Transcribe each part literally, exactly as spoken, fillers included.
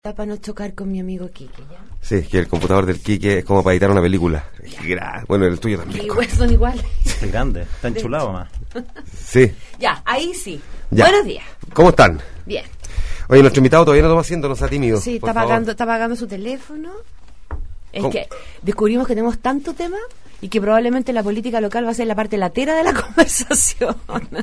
Para no chocar con mi amigo Quique, ¿ya? Sí, que el computador del Quique es como para editar una película. Bueno, el tuyo también. Igual son iguales. Es grande, está enchulado más. Sí. Ya, ahí sí. Ya. Buenos días. ¿Cómo están? Bien. Oye, nuestro invitado todavía no toma asiento, no sea tímido. Sí, por está favor. pagando, está pagando su teléfono. Es ¿Cómo? que descubrimos que tenemos tanto tema y que probablemente la política local va a ser la parte latera de la conversación.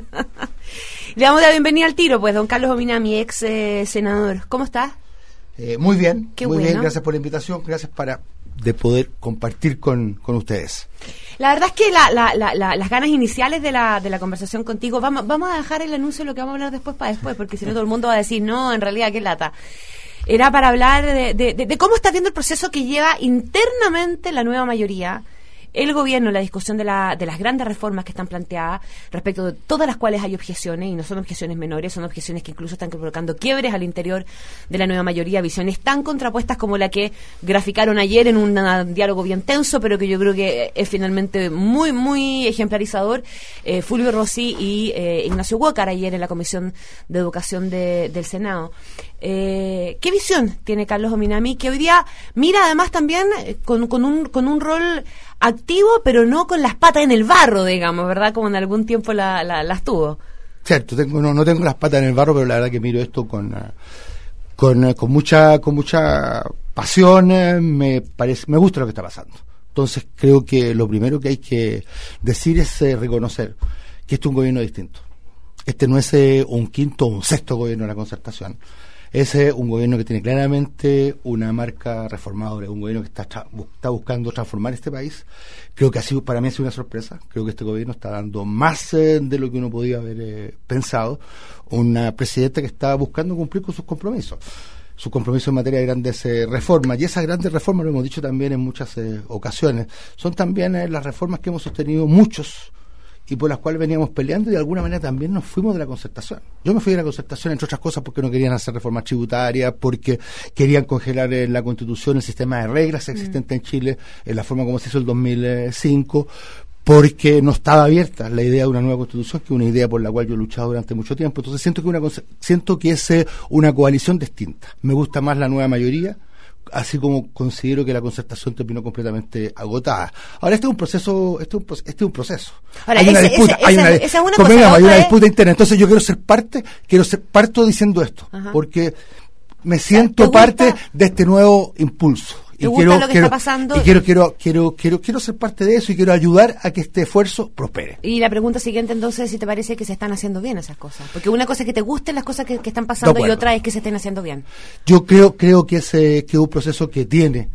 Le damos la bienvenida al tiro, pues, don Carlos Omina, mi ex eh, senador. ¿Cómo estás? Eh, muy bien, Qué muy bueno. bien, gracias por la invitación, gracias para de poder compartir con, con ustedes. La verdad es que la, la, la, la, las ganas iniciales de la, de la conversación contigo, vamos, vamos a dejar el anuncio de lo que vamos a hablar después para después, porque si no todo el mundo va a decir, no, en realidad, qué lata. Era para hablar de, de, de, de cómo está viendo el proceso que lleva internamente la nueva mayoría, el gobierno, la discusión de, la, de las grandes reformas que están planteadas, respecto de todas las cuales hay objeciones, y no son objeciones menores, son objeciones que incluso están provocando quiebres al interior de la nueva mayoría, visiones tan contrapuestas como la que graficaron ayer en un uh, diálogo bien tenso, pero que yo creo que es finalmente muy, muy ejemplarizador, eh, Fulvio Rossi y eh, Ignacio Huócar ayer en la Comisión de Educación de, del Senado. Eh, ¿Qué visión tiene Carlos Ominami, que hoy día mira además también eh, con, con, un, con un rol activo, pero no con las patas en el barro, digamos, ¿verdad? Como en algún tiempo la, la, las tuvo. Cierto, tengo, no, no tengo las patas en el barro, pero la verdad que miro esto con, uh, con, uh, con mucha con mucha pasión, uh, me parece, me gusta lo que está pasando. Entonces creo que lo primero que hay que decir es eh, reconocer que este es un gobierno distinto. Este no es eh, un quinto o un sexto gobierno de la Concertación. Es eh, un gobierno que tiene claramente una marca reformadora, un gobierno que está, tra- está buscando transformar este país. Creo que ha sido, para mí ha sido una sorpresa. Creo que este gobierno está dando más eh, de lo que uno podía haber eh, pensado. Una presidenta que está buscando cumplir con sus compromisos. Sus compromisos en materia de grandes eh, reformas. Y esas grandes reformas, lo hemos dicho también en muchas eh, ocasiones, son también eh, las reformas que hemos sostenido muchos y por las cuales veníamos peleando, y de alguna manera también nos fuimos de la Concertación. Yo me fui de la Concertación, entre otras cosas, porque no querían hacer reformas tributarias, porque querían congelar en la Constitución el sistema de reglas existente mm. en Chile, en la forma como se hizo el dos mil cinco, porque no estaba abierta la idea de una nueva Constitución, que es una idea por la cual yo he luchado durante mucho tiempo. Entonces siento que, una, siento que es una coalición distinta. Me gusta más la nueva mayoría, así como considero que la Concertación terminó completamente agotada. Ahora este es un proceso, este es un, este es un proceso. Ahora, hay una ese, disputa, ese, hay esa, una, esa es una como cosa, digamos, hay una es... disputa interna. Entonces yo quiero ser parte, quiero ser parto diciendo esto, Ajá. porque me siento gusta? parte de este nuevo impulso. ¿Te y gusta quiero, lo que quiero, está pasando? Y quiero, quiero, quiero, quiero, quiero ser parte de eso y quiero ayudar a que este esfuerzo prospere. Y la pregunta siguiente entonces es si te parece que se están haciendo bien esas cosas. Porque una cosa es que te gusten las cosas que, que están pasando y otra es que se estén haciendo bien. Yo creo, creo que ese, que es un proceso que tiene,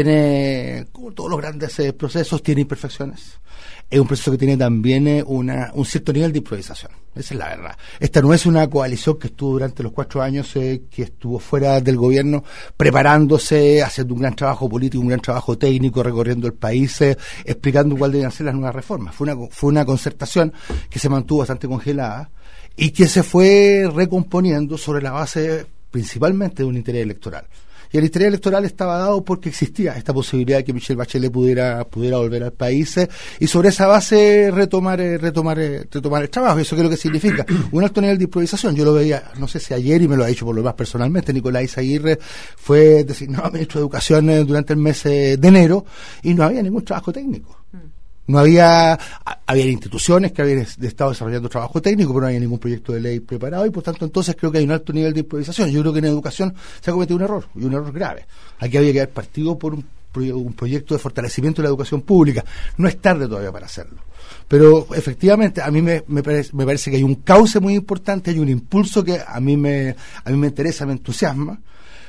tiene, como todos los grandes eh, procesos, tiene imperfecciones. Es un proceso que tiene también eh, una, un cierto nivel de improvisación. Esa es la verdad. Esta no es una coalición que estuvo durante los cuatro años eh, que estuvo fuera del gobierno preparándose, haciendo un gran trabajo político, un gran trabajo técnico, recorriendo el país, eh, explicando cuáles deben ser las nuevas reformas. Fue una, fue una concertación que se mantuvo bastante congelada y que se fue recomponiendo sobre la base principalmente de un interés electoral. Y el interés electoral estaba dado porque existía esta posibilidad de que Michelle Bachelet pudiera pudiera volver al país eh, y sobre esa base retomar eh, retomar eh, retomar el trabajo. ¿Eso qué es lo que significa? Un alto nivel de improvisación. Yo lo veía, no sé si ayer, y me lo ha dicho por lo más personalmente, Nicolás Izaguirre fue designado ministro de Educación eh, durante el mes eh, de enero y no había ningún trabajo técnico. No había, había instituciones que habían estado desarrollando trabajo técnico, pero no había ningún proyecto de ley preparado y por tanto entonces creo que hay un alto nivel de improvisación. Yo creo que en educación se ha cometido un error, y un error grave. Aquí había que haber partido por un, un proyecto de fortalecimiento de la educación pública. No es tarde todavía para hacerlo. Pero efectivamente a mí me, me, parece, me parece que hay un cauce muy importante, hay un impulso que a mí me, a mí me interesa, me entusiasma.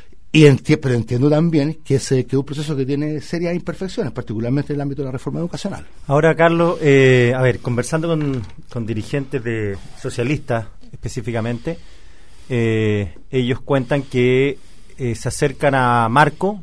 Y enti- pero entiendo también que es, que es un proceso que tiene serias imperfecciones, particularmente en el ámbito de la reforma educacional. Ahora, Carlos, eh, a ver, conversando con, con dirigentes de socialistas específicamente, eh, ellos cuentan que eh, se acercan a Marco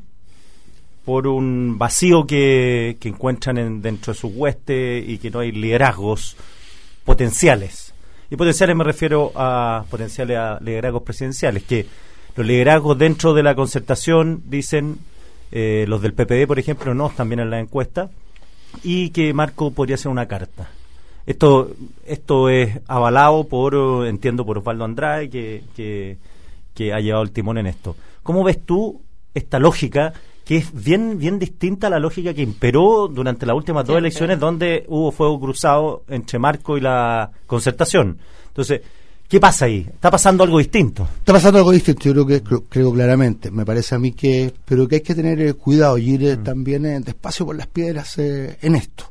por un vacío que, que encuentran en, dentro de sus huestes y que no hay liderazgos potenciales. Y potenciales me refiero a potenciales a liderazgos presidenciales, que los liderazgos dentro de la Concertación, dicen eh, los del P P D, por ejemplo, no están bien en la encuesta, y que Marco podría ser una carta. Esto esto es avalado por, entiendo, por Osvaldo Andrade, que, que, que ha llevado el timón en esto. ¿cómo ves tú esta lógica que es bien bien distinta a la lógica que imperó durante las últimas dos Siempre. elecciones, donde hubo fuego cruzado entre Marco y la Concertación? Entonces, ¿qué pasa ahí? ¿Está pasando algo distinto? Está pasando algo distinto, yo creo que creo, creo claramente. Me parece a mí que, pero que hay que tener eh, cuidado y ir eh, mm. también eh, despacio por las piedras eh, en esto.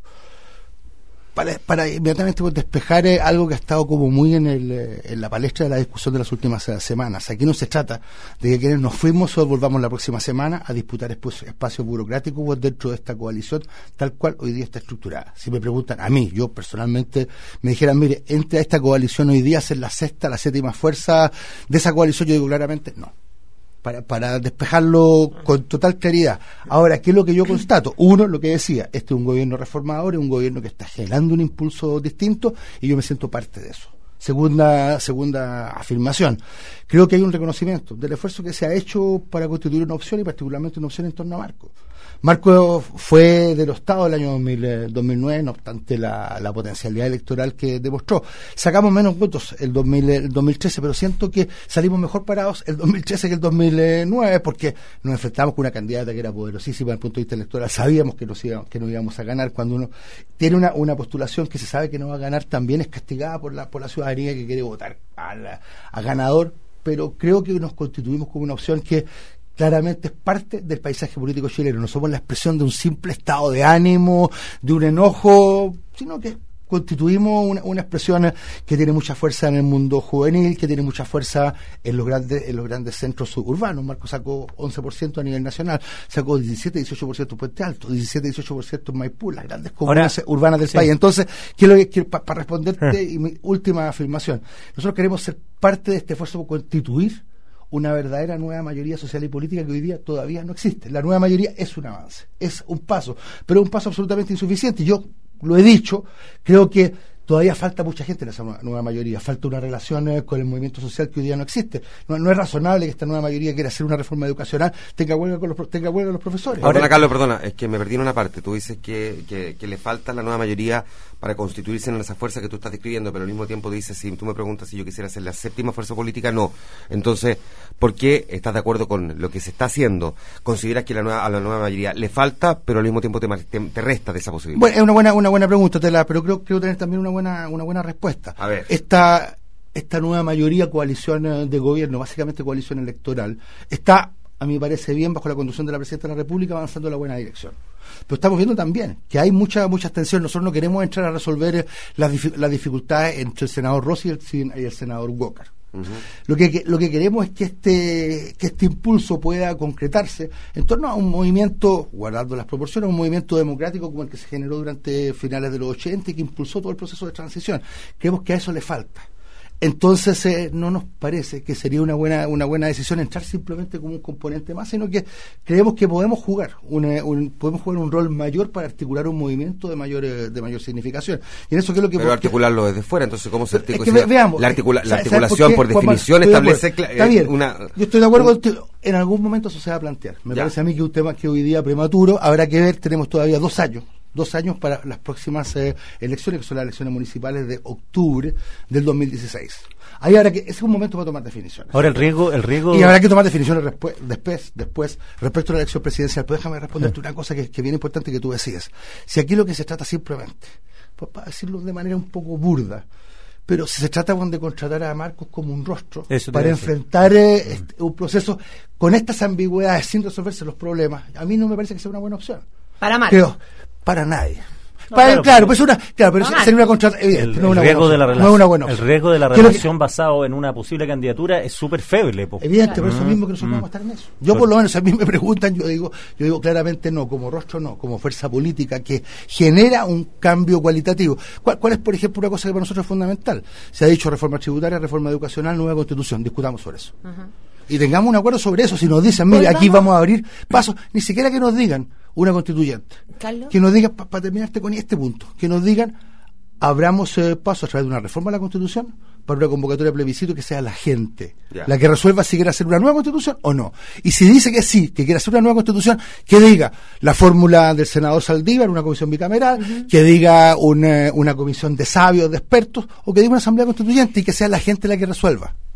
Para, para inmediatamente pues, despejar eh, algo que ha estado como muy en, el, eh, en la palestra de la discusión de las últimas eh, semanas. Aquí no se trata de que quienes nos fuimos o volvamos la próxima semana a disputar espacios espacio burocráticos dentro de esta coalición, tal cual hoy día está estructurada. Si me preguntan a mí, yo personalmente me dijeran, mire, entre a esta coalición hoy día, ser la sexta, la séptima fuerza de esa coalición, yo digo claramente no. Para, para despejarlo con total claridad. Ahora, ¿qué es lo que yo constato? Uno, lo que decía, este es un gobierno reformador, es un gobierno que está generando un impulso distinto y yo me siento parte de eso. Segunda, segunda afirmación. Creo que hay un reconocimiento del esfuerzo que se ha hecho para constituir una opción y particularmente una opción en torno a Marco. Marco fue derrotado el año dos mil, dos mil nueve, no obstante la, la potencialidad electoral que demostró. Sacamos menos votos el, dos mil, el dos mil trece, pero siento que salimos mejor parados el dos mil trece que el dos mil nueve, porque nos enfrentamos con una candidata que era poderosísima desde el punto de vista electoral. Sabíamos que, nos íbamos, que no íbamos a ganar. Cuando uno tiene una, una postulación que se sabe que no va a ganar, también es castigada por la, por la ciudadanía que quiere votar al, a ganador, pero creo que nos constituimos como una opción que claramente es parte del paisaje político chileno. No somos la expresión de un simple estado de ánimo, de un enojo, sino que constituimos una, una expresión que tiene mucha fuerza en el mundo juvenil, que tiene mucha fuerza en los grandes en los grandes centros suburbanos. Marco sacó once por ciento a nivel nacional, sacó diecisiete, dieciocho por ciento en Puente Alto, diecisiete, dieciocho por ciento en Maipú, las grandes comunas Ahora, urbanas del sí. país. Entonces, quiero, quiero para pa responderte, y mi última afirmación, nosotros queremos ser parte de este esfuerzo por constituir una verdadera nueva mayoría social y política que hoy día todavía no existe. La nueva mayoría es un avance, es un paso, pero un paso absolutamente insuficiente. Yo lo he dicho, creo que todavía falta mucha gente en esa nueva mayoría, falta una relación eh, con el movimiento social que hoy día no existe. No, no es razonable que esta nueva mayoría quiera hacer una reforma educacional, tenga huelga con los, tenga huelga con los profesores. Ahora, Ahora, Carlos, perdona, es que me perdí en una parte. Tú dices que, que, que le falta la nueva mayoría para constituirse en esa fuerza que tú estás describiendo, pero al mismo tiempo dices, si tú me preguntas si yo quisiera ser la séptima fuerza política, no. Entonces, ¿por qué estás de acuerdo con lo que se está haciendo? ¿Consideras que la nueva, a la nueva mayoría le falta, pero al mismo tiempo te, te, te resta de esa posibilidad? Bueno, es una buena, una buena pregunta, te la, pero creo, creo tener también una buena, una buena respuesta. A ver. Esta, esta nueva mayoría, coalición de gobierno, básicamente coalición electoral, está, a mí me parece bien, bajo la conducción de la Presidenta de la República, avanzando en la buena dirección. Pero estamos viendo también que hay mucha muchas tensiones. Nosotros no queremos entrar a resolver las, dif las dificultades entre el senador Rossi y el, y el senador Walker. Uh-huh. Lo que, lo que queremos es que este que este impulso pueda concretarse en torno a un movimiento, guardando las proporciones, un movimiento democrático como el que se generó durante finales de los ochenta y que impulsó todo el proceso de transición. Creemos que a eso le falta. Entonces eh, no nos parece que sería una buena una buena decisión entrar simplemente como un componente más, sino que creemos que podemos jugar una, un, podemos jugar un rol mayor para articular un movimiento de mayor eh, de mayor significación. Y en eso que es lo que pero articularlo desde fuera, entonces cómo se articula. Es que ve, veamos, la, articula, la articulación por, por definición establece está bien, una. Yo estoy de acuerdo un, con en algún momento eso se va a plantear. Me ya. parece a mí que un tema que hoy día prematuro, habrá que ver, tenemos todavía dos años. dos años para las próximas eh, elecciones, que son las elecciones municipales de octubre del dos mil dieciséis. Ahí habrá que, ese es un momento para tomar definiciones. Ahora el riesgo, el riesgo... Y habrá que tomar definiciones después, después, respecto a la elección presidencial. Pero déjame responderte una cosa que, que viene importante que tú decías. Si aquí lo que se trata simplemente, pues para decirlo de manera un poco burda, pero si se trata de contratar a Marcos como un rostro Eso para enfrentar eh, este, un proceso con estas ambigüedades sin resolverse los problemas, a mí no me parece que sea una buena opción. Para Marcos. Creo, para nadie. No, para, claro, claro, pues una, claro, pero sería una contratación evidente, el, no el una riesgo de la relación, no una buena el riesgo de la relación basado en una posible candidatura es súper feble. Po. Evidente, claro. Por eso mismo que nosotros mm. vamos a estar en eso. Yo por lo menos, a mí me preguntan, yo digo, yo digo claramente no, como rostro no, como fuerza política que genera un cambio cualitativo. ¿Cuál, cuál es, por ejemplo, una cosa que para nosotros es fundamental? Se ha dicho reforma tributaria, reforma educacional, nueva constitución, discutamos sobre eso. Uh-huh. Y tengamos un acuerdo sobre eso. Si nos dicen, mire, aquí vamos a abrir pasos, ni siquiera que nos digan una constituyente, ¿Carlos? Que nos digan, para pa terminarte con este punto, que nos digan, abramos eh, pasos a través de una reforma de la Constitución para una convocatoria de plebiscito que sea la gente yeah. la que resuelva si quiere hacer una nueva Constitución o no. Y si dice que sí, que quiere hacer una nueva Constitución, que diga la fórmula del senador Saldívar, una comisión bicameral, uh-huh. que diga una, una comisión de sabios, de expertos, o que diga una asamblea constituyente y que sea la gente la que resuelva.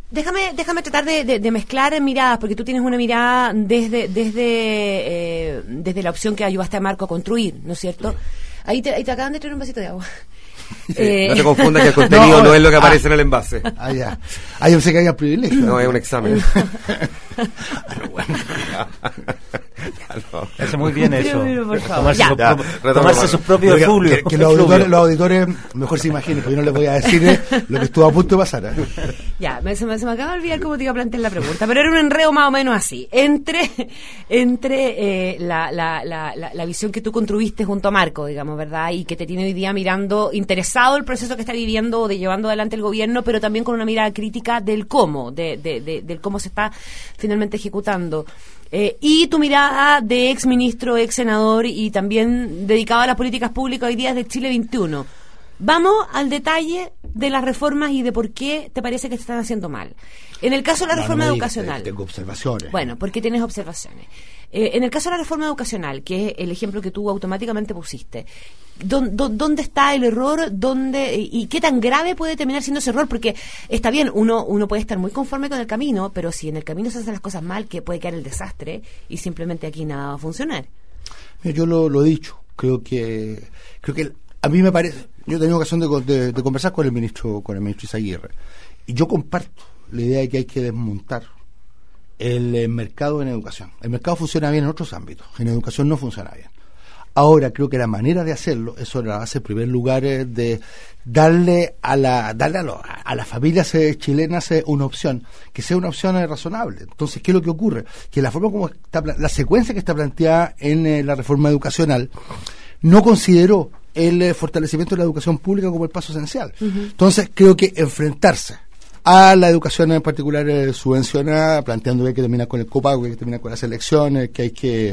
Déjame, déjame tratar de, de, de mezclar miradas, porque tú tienes una mirada desde desde eh, desde la opción que ayudaste a Marco a construir, ¿no es cierto? Ahí te, ahí te acaban de traer un vasito de agua. Sí, eh, no te confundas que el contenido no, no es lo que aparece ah, en el envase. Ah, ya. Ah, yo pensé que había privilegio. No, es un examen. No. Hace muy bien eso. Pero, por favor. Tomarse, su, ya, pro, tomarse sus propios que, fluidos. Que, que los, auditores, los auditores mejor se imaginen, porque yo no les voy a decir eh, lo que estuvo a punto de pasar. ¿eh? Ya, me, se, me, se me acaba de olvidar cómo te iba a plantear la pregunta, pero era un enredo más o menos así. Entre entre eh, la, la, la, la, la visión que tú construiste junto a Marco, digamos, ¿verdad? Y que te tiene hoy día mirando, interesado el proceso que está viviendo, de llevando adelante el gobierno, pero también con una mirada crítica del cómo, de, de, de, del cómo se está finalmente ejecutando. Eh, y tu mirada de ex ministro, ex senador y también dedicado a las políticas públicas hoy día de Chile veintiuno. Vamos al detalle de las reformas y de por qué te parece que se están haciendo mal. En el caso de la no, reforma no educacional. Tengo observaciones. Bueno, porque tienes observaciones. Eh, en el caso de la reforma educacional, que es el ejemplo que tú automáticamente pusiste, ¿dónde, dónde está el error? ¿Dónde, y qué tan grave puede terminar siendo ese error? Porque está bien, uno uno puede estar muy conforme con el camino, pero si en el camino se hacen las cosas mal, que puede quedar el desastre y simplemente aquí nada va a funcionar. Mira, yo lo, lo he dicho, creo que creo que a mí me parece, yo he tenido ocasión de, de, de conversar con el ministro con el ministro Izaguirre, y yo comparto la idea de que hay que desmontar el, el mercado en educación. El mercado funciona bien en otros ámbitos, en educación no funciona bien. Ahora creo que la manera de hacerlo es sobre la base, en primer lugar, de darle a la darle a, lo, a las familias eh, chilenas eh, una opción, que sea una opción eh, razonable. Entonces, ¿qué es lo que ocurre? Que la forma como está, la secuencia que está planteada en eh, la reforma educacional no consideró el eh, fortalecimiento de la educación pública como el paso esencial. Uh-huh. Entonces, creo que enfrentarse a la educación en particular eh, subvencionada, planteando que hay que terminar con el copago, que hay que terminar con las elecciones, que hay que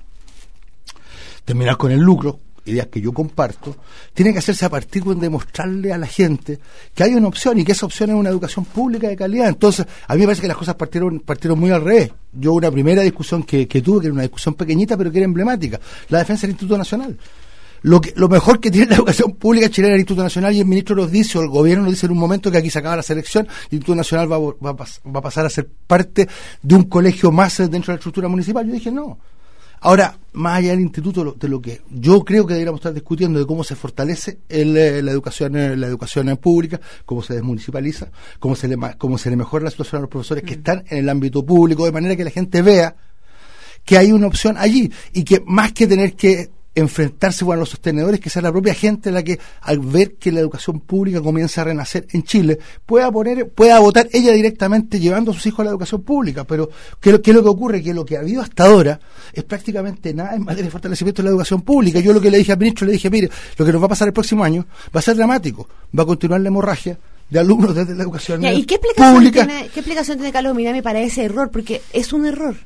terminar con el lucro, ideas que yo comparto, tiene que hacerse a partir de demostrarle a la gente que hay una opción y que esa opción es una educación pública de calidad. Entonces, a mí me parece que las cosas partieron partieron muy al revés. Yo una primera discusión que, que tuve, que era una discusión pequeñita pero que era emblemática, la defensa del Instituto Nacional. Lo que lo mejor que tiene la educación pública chilena es el Instituto Nacional, y el ministro nos dice, o el gobierno nos dice en un momento, que aquí se acaba la selección, el Instituto Nacional va, va, va a pasar a ser parte de un colegio más dentro de la estructura municipal. Yo dije no. Ahora, más allá del instituto, de lo que yo creo que deberíamos estar discutiendo de cómo se fortalece el, la educación la educación pública, cómo se desmunicipaliza, cómo se le cómo se le mejora la situación a los profesores mm. que están en el ámbito público, de manera que la gente vea que hay una opción allí, y que más que tener que enfrentarse con los sostenedores, que sea la propia gente la que, al ver que la educación pública comienza a renacer en Chile, pueda poner, pueda votar ella directamente llevando a sus hijos a la educación pública. Pero ¿qué, qué es lo que ocurre? Que lo que ha habido hasta ahora es prácticamente nada en materia de fortalecimiento de la educación pública. Yo lo que le dije al ministro, le dije, mire, lo que nos va a pasar el próximo año va a ser dramático, va a continuar la hemorragia de alumnos desde la educación ya, ¿y qué explicación pública. Tiene, ¿Qué explicación tiene Carlos Mirami para ese error? Porque es un error.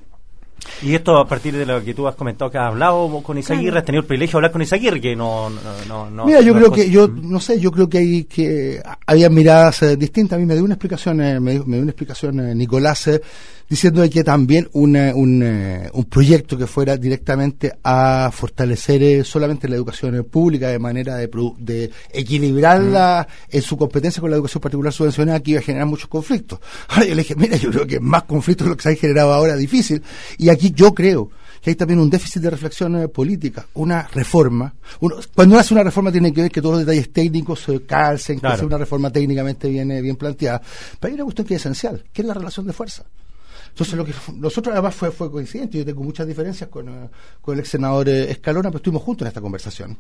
Y esto a partir de lo que tú has comentado, que has hablado con Izaguirre, claro. Has tenido el privilegio de hablar con Izaguirre, que no... no, no Mira, yo no creo que, yo no sé, yo creo que hay que había miradas eh, distintas. A mí me dio una explicación, eh, me, dio, me dio una explicación eh, Nicolás, eh, diciendo que también una, un, eh, un proyecto que fuera directamente a fortalecer eh, solamente la educación eh, pública, de manera de, de equilibrarla mm. en su competencia con la educación particular subvencionada, que iba a generar muchos conflictos. Ahora yo le dije, mira, yo creo que más conflictos que lo que se han generado ahora difícil, y aquí yo creo que hay también un déficit de reflexión eh, política, una reforma. Uno, cuando uno hace una reforma tiene que ver que todos los detalles técnicos se eh, calcen, claro. Que sea una reforma técnicamente bien, eh, bien planteada. Pero hay una cuestión que es esencial, que es la relación de fuerza. Entonces, lo que nosotros además fue, fue coincidente. Yo tengo muchas diferencias con, uh, con el ex senador eh, Escalona, pero estuvimos juntos en esta conversación.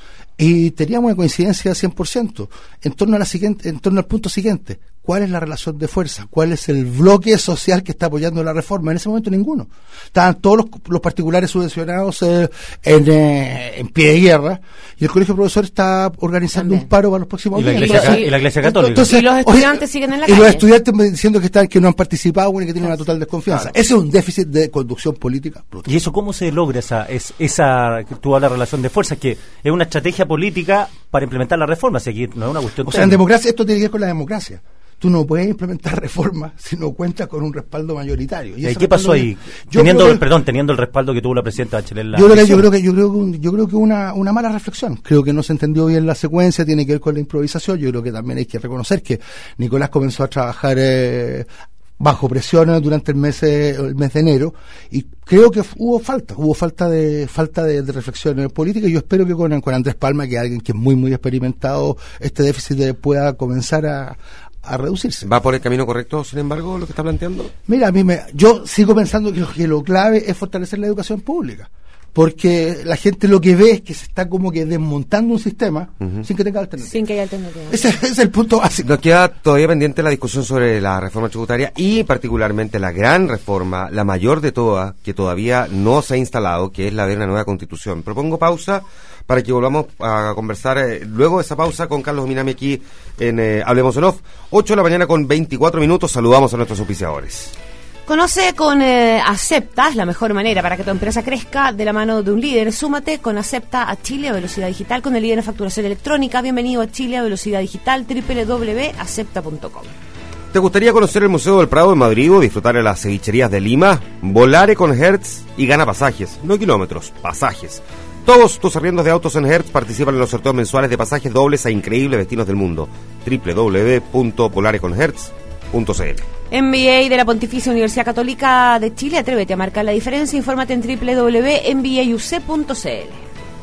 Y teníamos una coincidencia cien por ciento en torno a la siguiente, en torno al punto siguiente. ¿Cuál es la relación de fuerza? ¿Cuál es el bloque social que está apoyando la reforma? En ese momento ninguno. Estaban todos los, los particulares subvencionados eh, en, eh, en pie de guerra, y el Colegio de Profesores está organizando También. un paro para los próximos días. Y, y la Iglesia Católica. Entonces, y los estudiantes oye, siguen en la y calle. Y los estudiantes diciendo que están que no han participado, bueno, y que tienen una total desconfianza. Claro. Ese es un déficit de conducción política brutal. ¿Y eso cómo se logra esa, es, esa tú hablas de relación de fuerza, que es una estrategia política para implementar la reforma? Si aquí no es una cuestión O sea, en democracia, esto tiene que ver con la democracia. tú no puedes implementar reformas si no cuentas con un respaldo mayoritario. ¿Y, ¿Y qué pasó ahí? Teniendo, que, perdón, teniendo el respaldo que tuvo la presidenta Bachelet. La yo, creo, yo creo que yo creo que un, yo creo que una una mala reflexión. Creo que no se entendió bien la secuencia, tiene que ver con la improvisación. Yo creo que también hay que reconocer que Nicolás comenzó a trabajar eh, bajo presión durante el mes el mes de enero, y creo que hubo falta, hubo falta de falta de, de reflexión política, y yo espero que con, con Andrés Palma, que es alguien que es muy muy experimentado, este déficit pueda comenzar a a reducirse. ¿Va por el camino correcto, sin embargo, lo que está planteando? Mira, a mí me, yo sigo pensando que lo, que lo clave es fortalecer la educación pública, porque la gente lo que ve es que se está como que desmontando un sistema uh-huh. sin que tenga alternativa. Sin que haya alternativa. Ese, ese es el punto básico. Nos queda todavía pendiente la discusión sobre la reforma tributaria y particularmente la gran reforma, la mayor de todas, que todavía no se ha instalado, que es la de una nueva constitución. Propongo pausa para que volvamos a conversar eh, luego de esa pausa con Carlos Minami aquí en eh, Hablemos en Off. ocho de la mañana con veinticuatro minutos. Saludamos a nuestros auspiciadores. Conoce con eh, Acepta, es la mejor manera para que tu empresa crezca de la mano de un líder. Súmate con Acepta a Chile a Velocidad Digital con el líder en facturación electrónica. Bienvenido a Chile a Velocidad Digital, doble u doble u doble u punto acepta punto com. ¿Te gustaría conocer el Museo del Prado en Madrid o disfrutar de las cevicherías de Lima? Volare con Hertz y gana pasajes, no kilómetros, pasajes. Todos tus arriendos de autos en Hertz participan en los sorteos mensuales de pasajes dobles a increíbles destinos del mundo. doble u doble u doble u punto volare con hertz punto c l. M B A de la Pontificia Universidad Católica de Chile. Atrévete a marcar la diferencia. Infórmate en doble u doble u doble u punto m b a u c punto c l.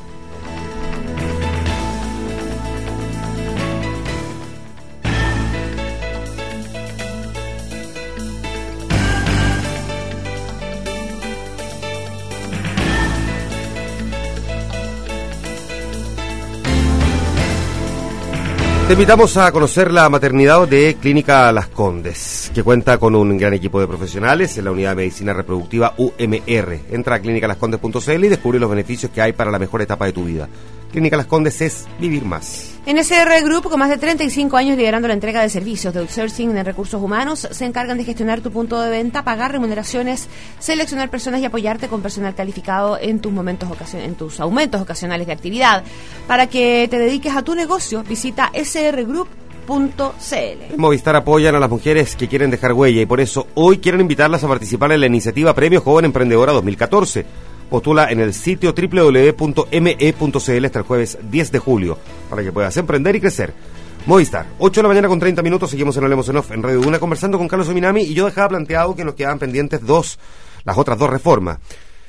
Te invitamos a conocer la maternidad de Clínica Las Condes, que cuenta con un gran equipo de profesionales en la unidad de medicina reproductiva U M R. Entra a clínica las condes punto c l y descubre los beneficios que hay para la mejor etapa de tu vida. Clínica Las Condes es vivir más. En S R Group, con más de treinta y cinco años liderando la entrega de servicios de outsourcing en recursos humanos, se encargan de gestionar tu punto de venta, pagar remuneraciones, seleccionar personas y apoyarte con personal calificado en tus momentos ocasion- en tus aumentos ocasionales de actividad. Para que te dediques a tu negocio, visita s r group punto c l. Movistar apoyan a las mujeres que quieren dejar huella y por eso hoy quieren invitarlas a participar en la iniciativa Premio Joven Emprendedora dos mil catorce. Postula en el sitio doble u doble u doble u punto m e punto c l hasta el jueves diez de julio para que puedas emprender y crecer. Movistar, ocho de la mañana con treinta minutos, seguimos en Hablemos en Off en Radio Duna conversando con Carlos Minami, y yo dejaba planteado que nos quedaban pendientes dos, las otras dos reformas.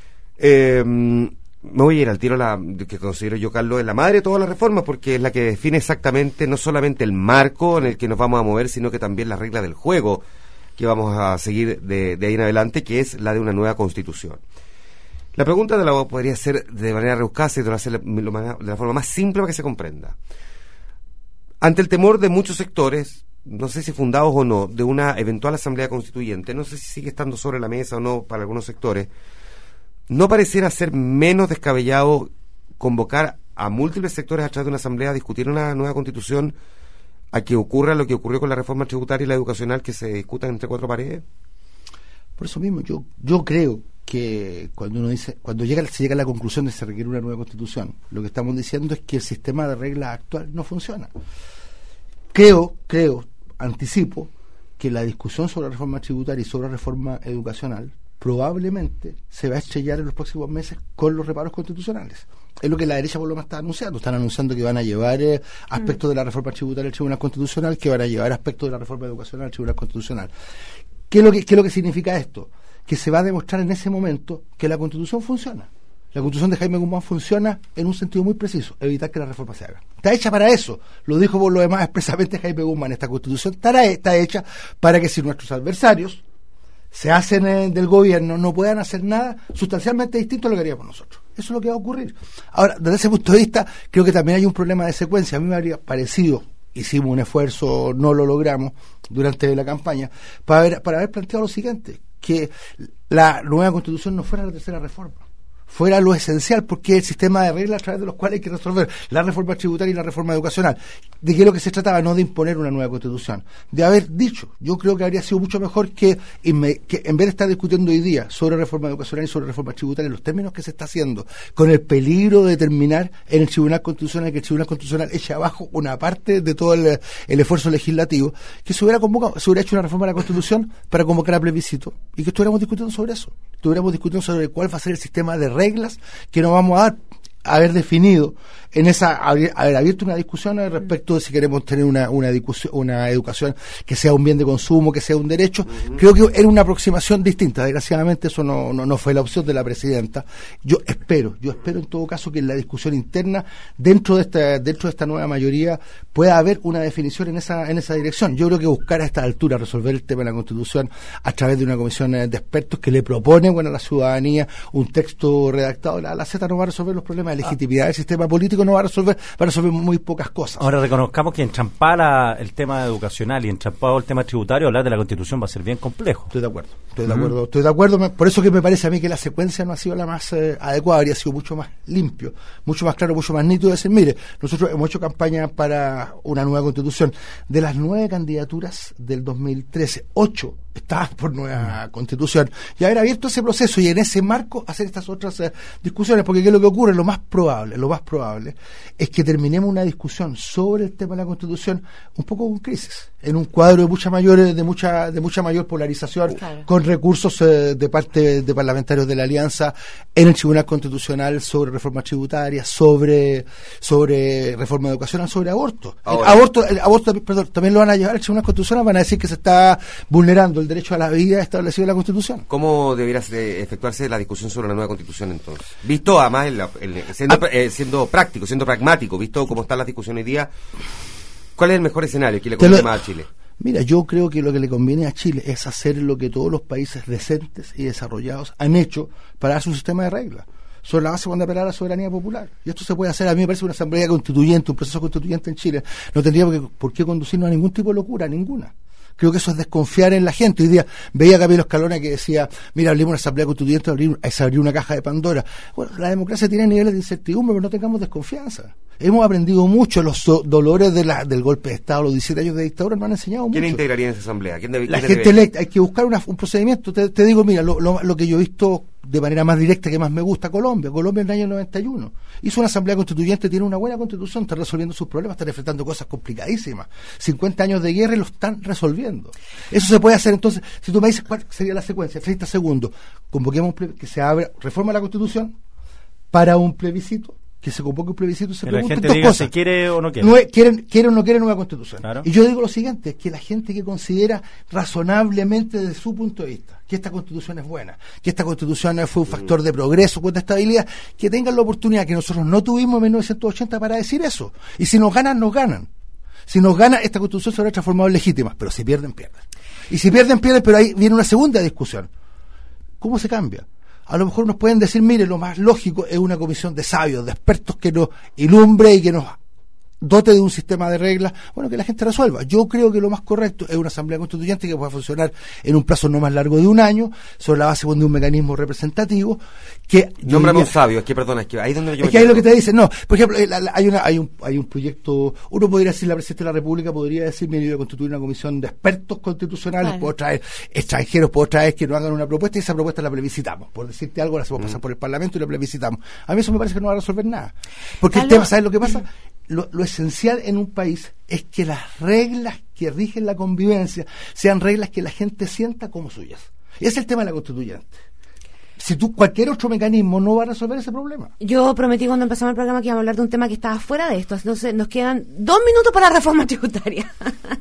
Eh, me voy a ir al tiro, la que considero yo, Carlos, es la madre de todas las reformas, porque es la que define exactamente no solamente el marco en el que nos vamos a mover, sino que también la regla del juego que vamos a seguir de, de ahí en adelante, que es la de una nueva constitución. La pregunta de la podría ser de manera rebuscada, y te lo voy a hacer de la forma más simple para que se comprenda. Ante el temor de muchos sectores, no sé si fundados o no, de una eventual asamblea constituyente, no sé si sigue estando sobre la mesa o no para algunos sectores, ¿no pareciera ser menos descabellado convocar a múltiples sectores a través de una asamblea a discutir una nueva constitución, a que ocurra lo que ocurrió con la reforma tributaria y la educacional, que se discutan entre cuatro paredes? Por eso mismo, yo yo creo que cuando uno dice, cuando llega se llega a la conclusión de que se requiere una nueva constitución, lo que estamos diciendo es que el sistema de reglas actual no funciona. Creo, creo, anticipo que la discusión sobre la reforma tributaria y sobre la reforma educacional probablemente se va a estrellar en los próximos meses con los reparos constitucionales. Es lo que la derecha por lo menos está anunciando. Están anunciando que van a llevar eh, aspectos mm. de la reforma tributaria al Tribunal Constitucional, que van a llevar aspectos de la reforma educacional al Tribunal Constitucional. ¿Qué es lo que, qué es lo que significa esto? Que se va a demostrar en ese momento que la Constitución funciona. La Constitución de Jaime Guzmán funciona en un sentido muy preciso: evitar que la reforma se haga. Está hecha para eso. Lo dijo por lo demás expresamente Jaime Guzmán. Esta Constitución estará, está hecha para que si nuestros adversarios se hacen eh, del gobierno, no puedan hacer nada sustancialmente distinto a lo que haríamos nosotros. Eso es lo que va a ocurrir. Ahora, desde ese punto de vista, creo que también hay un problema de secuencia. A mí me habría parecido, hicimos un esfuerzo, no lo logramos durante la campaña, para haber, para haber planteado lo siguiente: que la nueva Constitución no fuera la tercera reforma, fuera lo esencial, porque el sistema de reglas a través de los cuales hay que resolver la reforma tributaria y la reforma educacional. ¿De qué es lo que se trataba? No de imponer una nueva constitución, de haber dicho, yo creo que habría sido mucho mejor que, que en vez de estar discutiendo hoy día sobre reforma educacional y sobre reforma tributaria, en los términos que se está haciendo, con el peligro de terminar en el Tribunal Constitucional, que el Tribunal Constitucional eche abajo una parte de todo el, el esfuerzo legislativo, que se hubiera convocado, se hubiera hecho una reforma de la Constitución para convocar a plebiscito, y que estuviéramos discutiendo sobre eso, estuviéramos discutiendo sobre cuál va a ser el sistema de reglas que nos vamos a dar, haber definido en esa, haber, haber abierto una discusión respecto de si queremos tener una, una discusión, una educación que sea un bien de consumo, que sea un derecho. Uh-huh. Creo que era una aproximación distinta. Desgraciadamente eso no, no, no fue la opción de la presidenta. Yo espero, yo espero en todo caso que en la discusión interna, dentro de esta, dentro de esta nueva mayoría, pueda haber una definición en esa, en esa dirección. Yo creo que buscar a esta altura resolver el tema de la Constitución a través de una comisión de expertos que le propone, bueno, a la ciudadanía un texto redactado, la, la Z no va a resolver los problemas de legitimidad del sistema político, no va a resolver, va a resolver muy pocas cosas. Ahora reconozcamos que entrampar el tema educacional y entrampado el tema tributario, hablar de la Constitución va a ser bien complejo. Estoy de acuerdo, estoy de acuerdo, uh-huh. estoy de acuerdo, por eso que me parece a mí que la secuencia no ha sido la más eh, adecuada, habría sido mucho más limpio, mucho más claro, mucho más nítido de decir, mire, nosotros hemos hecho campaña para una nueva Constitución. De las nueve candidaturas del dos mil trece, ocho estaban por nueva uh-huh. Constitución, y haber abierto ese proceso y en ese marco hacer estas otras eh, discusiones, porque ¿qué es lo que ocurre? Lo más probable, lo más probable es que terminemos una discusión sobre el tema de la Constitución un poco con crisis, en un cuadro de mucha mayor de mucha de mucha mayor polarización, claro. Con recursos eh, de parte de parlamentarios de la Alianza en el Tribunal Constitucional sobre reforma tributaria, sobre sobre reforma educacional, sobre aborto. El aborto, el aborto, perdón, también lo van a llevar al Tribunal Constitucional, van a decir que se está vulnerando el derecho a la vida establecido en la Constitución. ¿Cómo debería efectuarse la discusión sobre la nueva Constitución entonces? Visto además el, el, siendo, ah, eh, siendo práctico, siendo pragmático, visto cómo están las discusiones hoy día, ¿cuál es el mejor escenario que le conviene más a Chile? Mira, yo creo que lo que le conviene a Chile es hacer lo que todos los países decentes y desarrollados han hecho para dar su sistema de reglas, sobre la base cuando apelar a la soberanía popular. Y esto se puede hacer, a mí me parece una asamblea constituyente, un proceso constituyente en Chile, no tendría por qué, por qué conducirnos a ningún tipo de locura, ninguna. Creo que eso es desconfiar en la gente. Hoy día veía a Gabriel Escalona que decía, mira, abrimos una asamblea constituyente, abrir, es abrir una caja de Pandora. Bueno, la democracia tiene niveles de incertidumbre, pero no tengamos desconfianza. Hemos aprendido mucho, los so- dolores de la, del golpe de Estado, los diecisiete años de dictadura nos han enseñado mucho. ¿Quién integraría en esa asamblea? ¿Quién debe, la quién gente debe? electa, hay que buscar una, un procedimiento. Te, te digo, mira, lo, lo, lo que yo he visto de manera más directa, que más me gusta, Colombia. Colombia en el año noventa y uno hizo una asamblea constituyente, tiene una buena constitución, está resolviendo sus problemas, está enfrentando cosas complicadísimas. cincuenta años de guerra y lo están resolviendo. Eso se puede hacer. Entonces, si tú me dices cuál sería la secuencia, treinta segundos, convoquemos que se abra, reforma la Constitución para un plebiscito, que se convoque un plebiscito y se pregunten gente dos diga cosas. Si quiere o no quiere. No es, quieren, quiere o no quiere nueva Constitución. Claro. Y yo digo lo siguiente, que la gente que considera razonablemente desde su punto de vista que esta Constitución es buena, que esta Constitución fue un factor de progreso, de estabilidad, que tengan la oportunidad que nosotros no tuvimos en mil novecientos ochenta para decir eso. Y si nos ganan, nos ganan. Si nos gana, esta Constitución se habrá transformado en legítima, pero si pierden, pierden. Y si pierden, pierden, pero ahí viene una segunda discusión. ¿Cómo se cambia? A lo mejor nos pueden decir, mire, lo más lógico es una comisión de sabios, de expertos que nos ilumbre y que nos dote de un sistema de reglas, bueno, que la gente resuelva. Yo creo que lo más correcto es una asamblea constituyente que pueda funcionar en un plazo no más largo de un año, sobre la base de un mecanismo representativo que... Nómbrame un sabio, es que perdona, es que ahí es donde yo... Es que ahí lo que te dicen, no, por ejemplo, hay una hay un hay un proyecto, uno podría decir, la Presidenta de la República podría decir, mire, yo voy a constituir una comisión de expertos constitucionales, claro. Puedo traer extranjeros, puedo traer que nos hagan una propuesta y esa propuesta la plebiscitamos. Por decirte algo, la hacemos mm. pasar por el Parlamento y la plebiscitamos. A mí eso me parece que no va a resolver nada. Porque ¿Aló? el tema, ¿sabes lo que pasa? Lo, lo esencial en un país es que las reglas que rigen la convivencia sean reglas que la gente sienta como suyas. Ese es el tema de la constituyente. Si tú, cualquier otro mecanismo no va a resolver ese problema. Yo prometí cuando empezamos el programa que íbamos a hablar de un tema que estaba fuera de esto. Entonces nos quedan dos minutos para la reforma tributaria.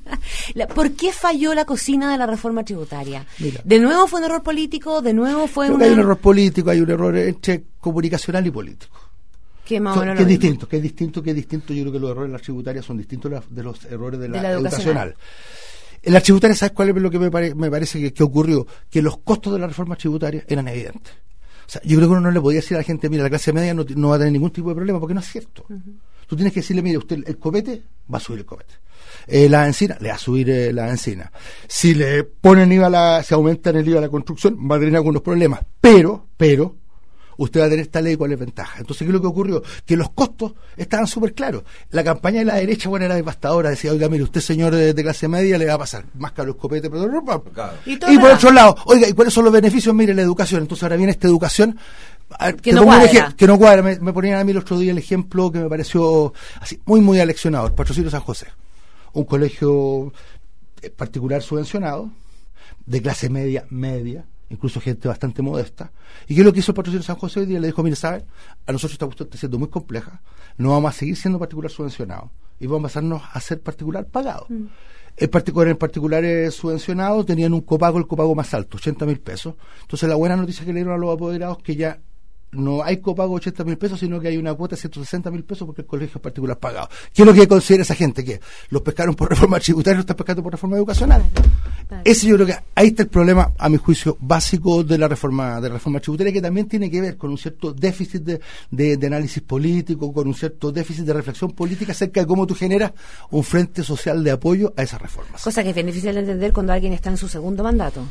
¿Por qué falló la cocina de la reforma tributaria? Mira, de nuevo fue un error político, de nuevo fue un... Hay un error político, hay un error entre comunicacional y político. Que, más so, que es distinto, que es distinto, que es distinto. Yo creo que los errores de la tributaria son distintos de los errores de la, de la educacional. educacional. En la tributaria, ¿sabes cuál es lo que me, pare, me parece que, que ocurrió? Que los costos de la reforma tributaria eran evidentes. O sea, yo creo que uno no le podía decir a la gente, mira, la clase media no, no va a tener ningún tipo de problema, porque no es cierto. Uh-huh. Tú tienes que decirle, mire, usted el copete, va a subir el copete. Eh, la encina, le va a subir eh, la encina. Si le ponen I V A, la, si aumentan el I V A a la construcción, va a tener algunos problemas. Pero, pero, usted va a tener tal y cuáles ventajas. Entonces, ¿qué es lo que ocurrió? Que los costos estaban súper claros. La campaña de la derecha, bueno, era devastadora. Decía, oiga, mire, usted señor de, de clase media le va a pasar más caro el copete, pero no, claro. Y, y por otro lado, oiga, ¿y cuáles son los beneficios? Mire, la educación. Entonces ahora viene esta educación ver, que, no ejemplo, que no cuadra. Me, me ponían a mí el otro día el ejemplo que me pareció así muy, muy aleccionador. Patrocinio San José, un colegio particular subvencionado, de clase media, media, incluso gente bastante modesta. ¿Y qué es lo que hizo el Patrocinio San José hoy día? Le dijo, mire, ¿sabe? A nosotros esta cuestión está siendo muy compleja, no vamos a seguir siendo particular subvencionado y vamos a pasarnos a ser particular pagado. Mm. El particular, en particulares subvencionados tenían un copago, el copago más alto, ochenta mil pesos. Entonces la buena noticia que le dieron a los apoderados que ya no hay copago de ochenta mil pesos, sino que hay una cuota de ciento sesenta mil pesos porque el colegio es particular pagado. ¿Qué es lo que considera esa gente? Que los pescaron por reforma tributaria y los están pescando por reforma educacional. Claro, claro. Ese yo creo que ahí está el problema, a mi juicio, básico de la reforma de la reforma tributaria, que también tiene que ver con un cierto déficit de, de, de análisis político, con un cierto déficit de reflexión política acerca de cómo tú generas un frente social de apoyo a esas reformas. Cosa que es bien difícil de entender cuando alguien está en su segundo mandato.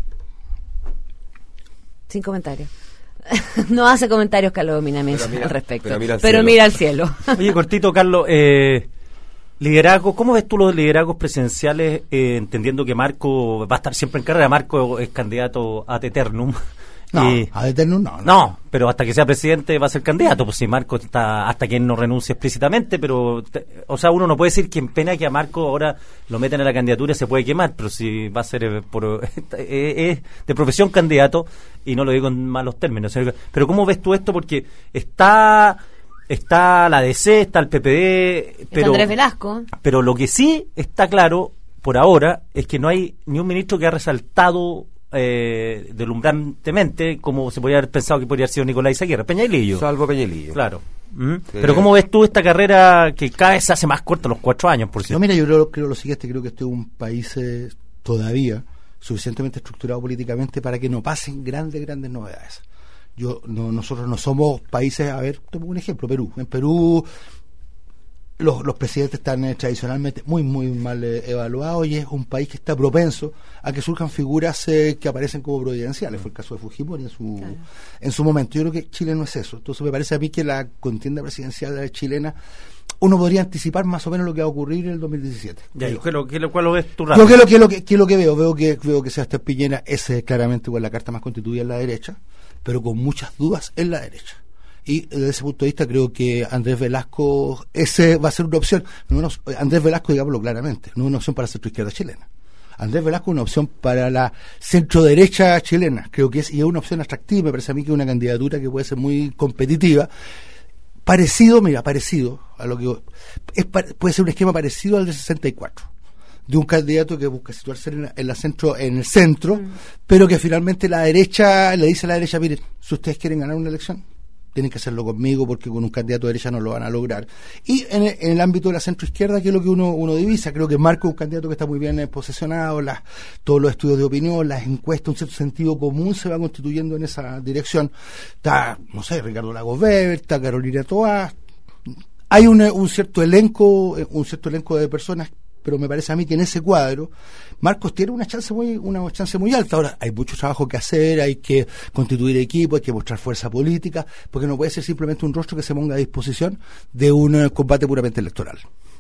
Sin comentarios. No hace comentarios Carlos Minamés al respecto, pero mira al pero cielo, mira al cielo. Oye, cortito, Carlos, eh, liderazgo, ¿cómo ves tú los liderazgos presidenciales, eh, entendiendo que Marco va a estar siempre en carrera? Marco es candidato ad eternum. No, y, ad eternum no, no. No, pero hasta que sea presidente va a ser candidato, pues si Marco está, hasta que él no renuncie explícitamente, pero, te, o sea, uno no puede decir que en pena que a Marco ahora lo meten a la candidatura se puede quemar, pero si va a ser eh, por, eh, es de profesión candidato, y no lo digo en malos términos, pero ¿cómo ves tú esto? Porque está... Está la D C, está el P P D, pero, Andrés Velasco. Pero lo que sí está claro por ahora es que no hay ni un ministro que ha resaltado eh, deslumbrantemente como se podría haber pensado que podría haber sido Nicolás Izaguirre, Peñalillo. Salvo Peñalillo. Claro. ¿Mm? Sí. Pero ¿cómo ves tú esta carrera que cada vez se hace más corta, los cuatro años, por cierto? No, mira, yo creo, creo lo siguiente, creo que este es un país eh, todavía suficientemente estructurado políticamente para que no pasen grandes, grandes novedades. Yo no, nosotros no somos países, a ver, tomo un ejemplo, Perú. En Perú los, los presidentes están eh, tradicionalmente muy, muy mal eh, evaluados y es un país que está propenso a que surjan figuras eh, que aparecen como providenciales. Fue el caso de Fujimori en su, claro. en su momento. Yo creo que Chile no es eso. Entonces me parece a mí que la contienda presidencial chilena, uno podría anticipar más o menos lo que va a ocurrir en el dos mil diecisiete. Ya, ¿qué lo, qué lo, ¿Cuál lo ves tú rápido? Yo, ¿qué lo, qué lo, qué, qué lo que veo? Veo que, veo que Sebastián Piñera es eh, claramente igual la carta más constituida en la derecha, pero con muchas dudas en la derecha. Y desde ese punto de vista creo que Andrés Velasco, ese va a ser una opción. No, no, Andrés Velasco, digámoslo claramente, no es una opción para la centroizquierda chilena. Andrés Velasco es una opción para la centro-derecha chilena. Creo que es, y es una opción atractiva, me parece a mí que es una candidatura que puede ser muy competitiva. Parecido, mira, parecido a lo que es, puede ser un esquema parecido al de sesenta y cuatro. De un candidato que busca situarse en la, en la centro, en el centro, mm. pero que finalmente la derecha le dice a la derecha, miren, si ustedes quieren ganar una elección, tienen que hacerlo conmigo porque con un candidato de derecha no lo van a lograr. Y en el, en el ámbito de la centroizquierda, que es lo que uno, uno divisa, creo que Marco es un candidato que está muy bien eh, posesionado, las, todos los estudios de opinión, las encuestas, un cierto sentido común se va constituyendo en esa dirección. Está, no sé, Ricardo Lagos Weber, está Carolina Toá, hay un, un cierto elenco, un cierto elenco de personas, pero me parece a mí que en ese cuadro Marcos tiene una chance muy una chance muy alta. Ahora hay mucho trabajo que hacer, hay que constituir equipo, hay que mostrar fuerza política, porque no puede ser simplemente un rostro que se ponga a disposición de un uh, combate puramente electoral.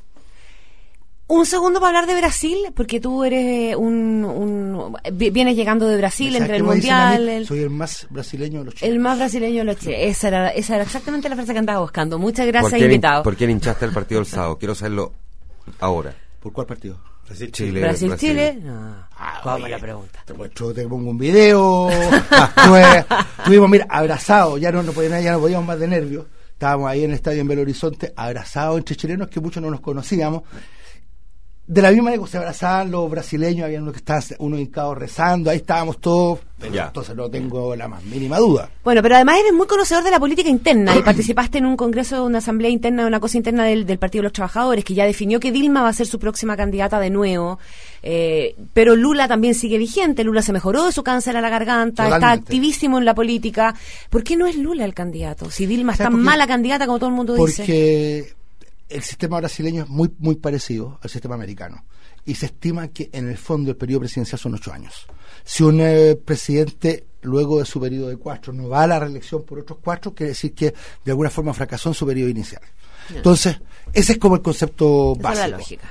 Un segundo para hablar de Brasil, porque tú eres un, un vienes llegando de Brasil entre el mundial. El, soy el más brasileño de los chilenos. El más brasileño de los chilenos. Esa era, esa era exactamente la frase que andaba buscando. Muchas gracias, ¿Por invitado. ¿Por quién hinchaste el partido del sábado? Quiero saberlo ahora. ¿Por cuál partido? Brasil Chile. Brasil, Brasil. Chile. No. Ah, ¿Cómo oye, la pregunta? Te muestro, te pongo un video. Estuvimos, mira, abrazados, ya no, no podíamos, ya no podíamos más de nervios. Estábamos ahí en el estadio en Belo Horizonte, abrazados entre chilenos que muchos no nos conocíamos. De la misma manera que se abrazaban los brasileños, había unos que estaban unos hincados rezando, ahí estábamos todos, pero ya. Entonces no tengo la más mínima duda. Bueno, pero además eres muy conocedor de la política interna y participaste en un congreso, una asamblea interna, una cosa interna del, del Partido de los Trabajadores, que ya definió que Dilma va a ser su próxima candidata de nuevo, eh, pero Lula también sigue vigente, Lula se mejoró de su cáncer a la garganta, totalmente. Está activísimo en la política. ¿Por qué no es Lula el candidato? Si Dilma es tan mala candidata como todo el mundo porque dice. Porque el sistema brasileño es muy, muy parecido al sistema americano. Y se estima que en el fondo el periodo presidencial son ocho años. Si un eh, presidente, luego de su periodo de cuatro, no va a la reelección por otros cuatro, quiere decir que de alguna forma fracasó en su periodo inicial. No. Entonces, ese es como el concepto Esa básico. es la lógica.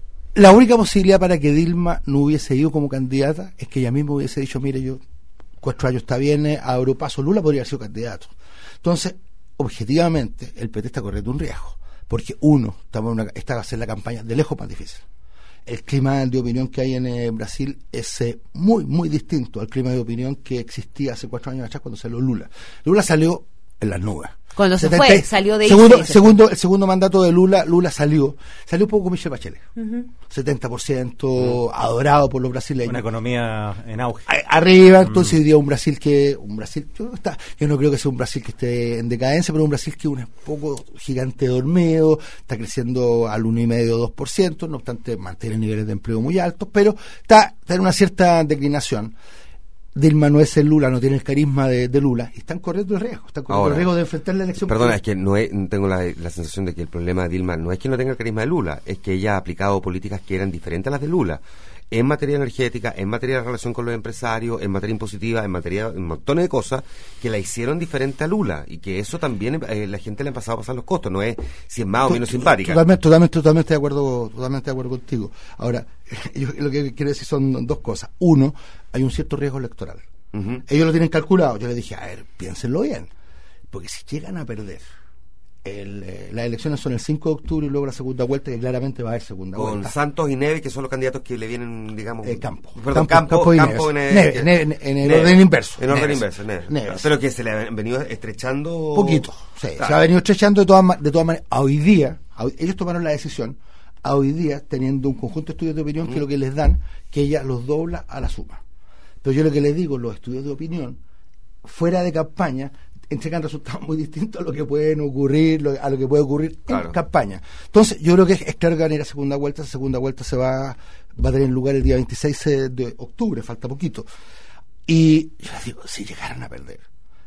La única posibilidad para que Dilma no hubiese ido como candidata es que ella misma hubiese dicho, mire, yo cuatro años está bien, eh, abro paso. Lula podría haber sido candidato. Entonces, objetivamente, el P T está corriendo un riesgo. Porque uno, estamos en una, esta va a ser la campaña de lejos más difícil. El clima de opinión que hay en eh, Brasil es eh, muy, muy distinto al clima de opinión que existía hace cuatro años atrás cuando salió Lula. Lula salió en las nubes. Cuando se setenta fue, salió de ahí. Segundo, segundo, el segundo mandato de Lula, Lula salió. Salió un poco con Michelle Bachelet. Uh-huh. setenta por ciento adorado por los brasileños. Una economía en auge. A, arriba, entonces hoy día un Brasil que, un Brasil, yo, está, yo no creo que sea un Brasil que esté en decadencia, pero un Brasil que es un poco gigante dormido, está creciendo al uno y medio, dos por ciento, no obstante mantiene niveles de empleo muy altos, pero está, está en una cierta declinación. Dilma no es el Lula, no tiene el carisma de, de Lula, y están corriendo el riesgo, están corriendo Ahora, el riesgo de enfrentar la elección. Perdona, es que no es, tengo la, la sensación de que el problema de Dilma no es que no tenga el carisma de Lula, es que ella ha aplicado políticas que eran diferentes a las de Lula, en materia energética, en materia de relación con los empresarios, en materia impositiva, en materia de un montón de cosas que la hicieron diferente a Lula, y que eso también eh, la gente le ha pasado a pasar los costos, no es si es más o menos simpática. Totalmente, totalmente, totalmente de acuerdo, totalmente de acuerdo contigo. Ahora, yo lo que quiero decir son dos cosas. Uno, hay un cierto riesgo electoral. Uh-huh. Ellos lo tienen calculado. Yo les dije, a ver, piénsenlo bien, porque si llegan a perder el, eh, las elecciones son el cinco de octubre y luego la segunda vuelta, que claramente va a haber segunda con vuelta. Con Santos y Neves, que son los candidatos que le vienen, digamos... Eh, campo. Perdón, Campo, Campo, Campo y Campo Neves. Neves, Neves, Neves, Neves, en el Neves, orden inverso. En orden Neves. inverso, Neves. Neves. Pero que se le han venido estrechando... Poquito, sí. Claro. Se ha venido estrechando de todas, de todas maneras. A hoy día, a hoy, ellos tomaron la decisión, a hoy día, teniendo un conjunto de estudios de opinión, mm. que lo que les dan, que ella los dobla a la suma. Pero yo lo que les digo, los estudios de opinión, fuera de campaña, entregan resultados muy distintos a lo que pueden ocurrir, lo, a lo que puede ocurrir claro. en campaña. Entonces, yo creo que es, es claro que van a ir a segunda vuelta. Esa segunda vuelta se va, va a tener lugar el día veintiséis de octubre, falta poquito. Y yo les digo, si llegaran a perder,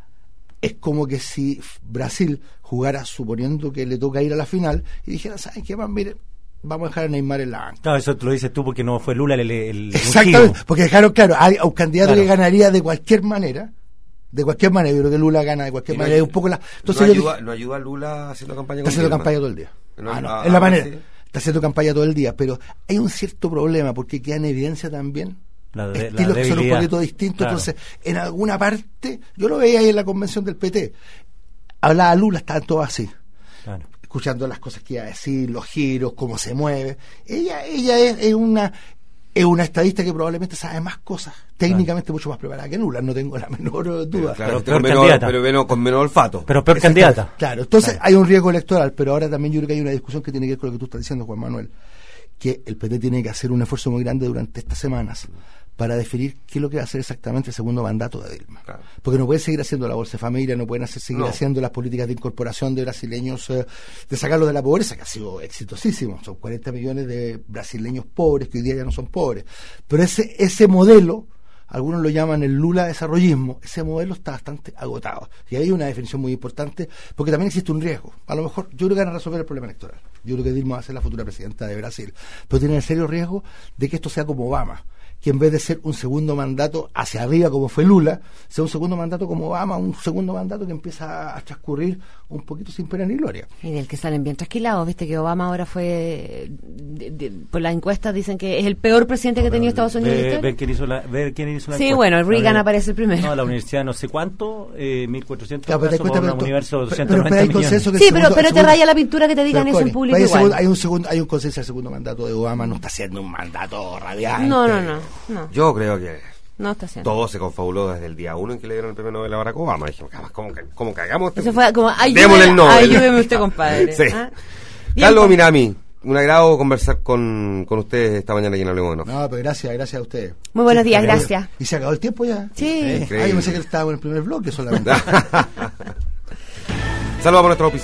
es como que si Brasil jugara suponiendo que le toca ir a la final y dijera, ¿saben qué más? Mire, vamos a dejar a Neymar en la banca. Claro, eso te lo dices tú porque no fue Lula el, el Exactamente, ungido. Porque dejaron claro a, a un candidato claro. que ganaría de cualquier manera. De cualquier manera, yo creo que Lula gana de cualquier no manera. Ayuda, un poco la, entonces no, yo ayuda, dije, no ayuda a Lula haciendo campaña con Está haciendo Dilma. campaña todo el día. No, ah, no, ah, es la ah, manera. Sí. Está haciendo campaña todo el día, pero hay un cierto problema porque queda en evidencia también la de, estilos la que son un debilidad. poquito distintos. Claro. Entonces, en alguna parte, yo lo veía ahí en la convención del P T, hablaba Lula, estaban todos así. Claro. Escuchando las cosas que iba a decir, los giros, cómo se mueve. Ella ella es, es una es una estadista que probablemente sabe más cosas, técnicamente claro. mucho más preparada que Lula, no tengo la menor duda. Pero, claro, pero, con menor, pero menos, con menor olfato. Pero peor candidata. Claro, entonces claro. hay un riesgo electoral, pero ahora también yo creo que hay una discusión que tiene que ver con lo que tú estás diciendo, Juan Manuel, que el P T tiene que hacer un esfuerzo muy grande durante estas semanas para definir qué es lo que va a hacer exactamente el segundo mandato de Dilma. Claro. Porque no pueden seguir haciendo la Bolsa de Familia, no pueden hacer, seguir no. haciendo las políticas de incorporación de brasileños, eh, de sacarlos de la pobreza, que ha sido exitosísimo. Son cuarenta millones de brasileños pobres que hoy día ya no son pobres. Pero ese ese modelo, algunos lo llaman el Lula desarrollismo, ese modelo está bastante agotado. Y hay una definición muy importante, porque también existe un riesgo. A lo mejor, yo creo que van a resolver el problema electoral. Yo creo que Dilma va a ser la futura presidenta de Brasil. Pero tiene el serio riesgo de que esto sea como Obama, que en vez de ser un segundo mandato hacia arriba como fue Lula, sea un segundo mandato como Obama, un segundo mandato que empieza a transcurrir un poquito sin pena ni gloria. Y del que salen bien trasquilados, viste que Obama ahora fue, de, de, por las encuestas dicen que es el peor presidente no, que ha tenido Estados Unidos. Ve, ver quién hizo la, ver quién hizo la sí, encuesta. bueno, Reagan aparece el primero. No, la universidad no sé cuánto, eh, mil cuatrocientos claro, casos por un universo de doscientos noventa millones. Sí, pero, segundo, pero te segundo, raya la pintura que te digan eso en público hay igual. Segundo, hay, un segundo, hay un consenso del segundo mandato de Obama, no está siendo un mandato radiante. No, no, no. no. Yo creo que no está haciendo. Todo se confabuló desde el día uno en que le dieron el premio Nobel a Barack Obama. Dije, ¿cómo, cómo cagamos? Este Eso fue como, démosle el Nobel. Ayúdeme usted, compadre. Sí. ¿Ah? Carlos Minami, un agrado conversar con, con ustedes esta mañana aquí en Hablemos de Enojo. No, pero gracias, gracias a ustedes. Muy buenos sí, días, gracias. ¿Y se acabó el tiempo ya? Sí. Eh, ah, yo pensé que estábamos en el primer bloque solamente. Saludos a nuestros auspiciadores.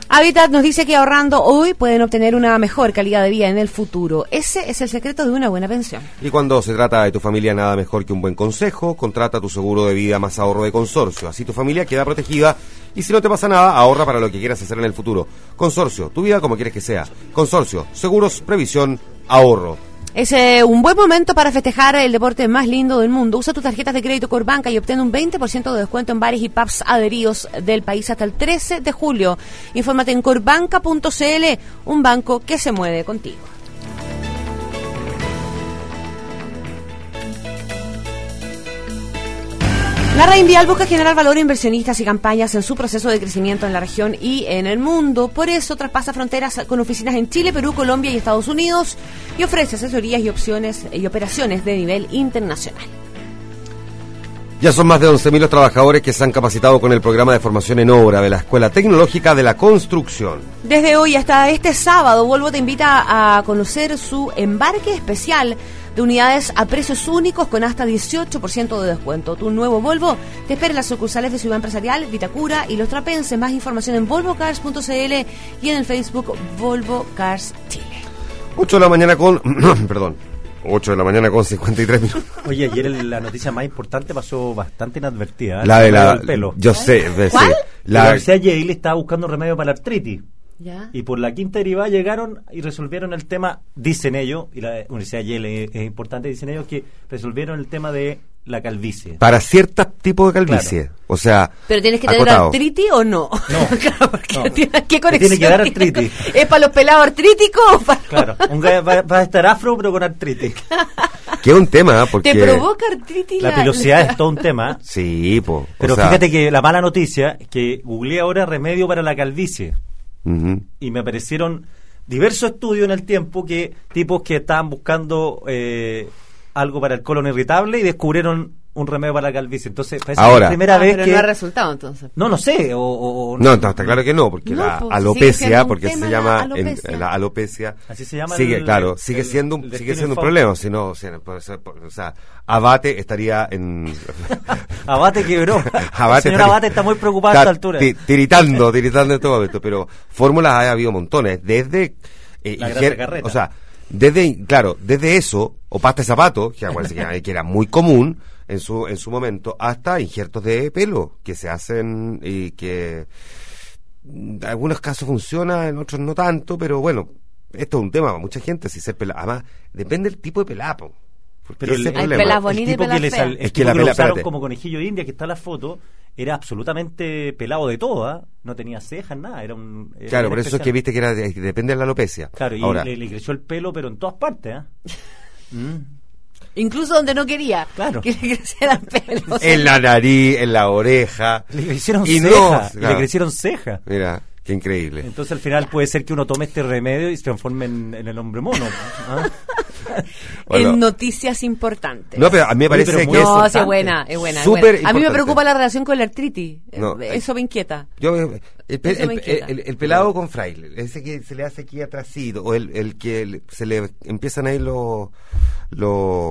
Habitat nos dice que ahorrando hoy pueden obtener una mejor calidad de vida en el futuro. Ese es el secreto de una buena pensión. Y cuando se trata de tu familia, nada mejor que un buen consejo. Contrata tu seguro de vida más ahorro de Consorcio. Así tu familia queda protegida y si no te pasa nada, ahorra para lo que quieras hacer en el futuro. Consorcio, tu vida como quieres que sea. Consorcio, seguros, previsión, ahorro. Es eh, un buen momento para festejar el deporte más lindo del mundo. Usa tus tarjetas de crédito Corbanca y obtén un veinte por ciento de descuento en bares y pubs adheridos del país hasta el trece de julio. Infórmate en corbanca punto c l, un banco que se mueve contigo. La Reinvial busca generar valor a inversionistas y campañas en su proceso de crecimiento en la región y en el mundo. Por eso traspasa fronteras con oficinas en Chile, Perú, Colombia y Estados Unidos y ofrece asesorías y opciones y operaciones de nivel internacional. Ya son más de once mil los trabajadores que se han capacitado con el programa de formación en obra de la Escuela Tecnológica de la Construcción. Desde hoy hasta este sábado, Volvo te invita a conocer su embarque especial de unidades a precios únicos con hasta dieciocho por ciento de descuento. Tu nuevo Volvo te espera en las sucursales de Ciudad Empresarial, Vitacura y Los Trapenses. Más información en volvo cars punto c l y en el Facebook Volvo Cars Chile. ocho de la mañana con... perdón. ocho de la mañana con cincuenta y tres minutos. Oye, ayer el- la noticia más importante pasó bastante inadvertida. ¿eh? La de El la... del pelo. Yo sé. de- ¿Cuál? sí. La, La, Universidad Yale estaba buscando remedio para la artritis. ¿Ya? Y por la quinta derivada llegaron y resolvieron el tema, dicen ellos, y la Universidad Yale es, es importante, dicen ellos que resolvieron el tema de la calvicie. para ciertos tipos de calvicie. Claro. O sea, ¿Pero tienes que tener acotado. artritis o no? No. Claro, porque No. tiene- ¿qué Te conexión tiene que dar tiene? artritis. ¿Es para los pelados artríticos o para... Claro, un gallo va, va a estar afro pero con artritis. Que es un tema, ¿eh? porque... ¿Te provoca artritis La pilosidad es todo un tema. Sí, po. Pero o sea, fíjate que la mala noticia es que googleé ahora remedio para la calvicie ujú. y me aparecieron diversos estudios en el tiempo que tipos que estaban buscando eh, algo para el colon irritable y descubrieron un remedio para la calvicie. Entonces, parece que es Ahora. la primera Ah, vez pero que... no ha resultado entonces. No, no sé. O, o- o- No, no, está claro que no, porque No, la pues, sigue alopecia, siendo un porque tema se la llama en- alopecia. la alopecia, Así se llama sigue, el- claro, el- sigue el- siendo un, el sigue destino siendo un infausto. problema, si no, si no, puede ser, o sea, Abate estaría en Abate quebró. Abate el señor estaría- Abate está muy preocupado a está esta altura. ti- tiritando, tiritando en todo momento, pero fórmulas ha habido montones, desde eh, La higiene- grasa carreta. o sea, desde, claro, desde eso, o pasta de zapato, que acuérdense que, era- que era muy común en su, en su momento, hasta injertos de pelo, que se hacen y que en algunos casos funciona, en otros no tanto, pero bueno, esto es un tema para mucha gente, si ser pelado, además, depende del tipo de pelapo. Porque Pero ese el, es el Hay problema. pelas el bonitas y tipo que pelas le feas. sal- el Es que tipo la que lo pela- usaron espérate. como conejillo de India, que está en la foto, era absolutamente pelado de todo, ¿ah? No tenía cejas, nada. Era un, era Claro, bien por eso es especial. que viste que era de- que depende de la alopecia. Claro, y Ahora, le, le creció el pelo, pero en todas partes, ¿ah? Mm. Incluso donde no quería. Claro. Que le crecieran pelos. en la nariz, en la oreja. Le crecieron Y no, cejas, y claro. le crecieron cejas. Mira, qué increíble. Entonces al final puede ser que uno tome este remedio y se transforme en, en el hombre mono. ¿ah? Bueno. En noticias importantes. No, pero a mí me Oye, parece pero que muy es... No, sí, importante. es buena, es buena. es Súper buena. A mí me importante. preocupa la relación con la artritis. No, Eh, Eso me inquieta. Yo, el, pe- Eso me el- inquieta. el- el pelado con fraile, ese que se le hace aquí atrásito, o el, el que le- se le empiezan a ir los los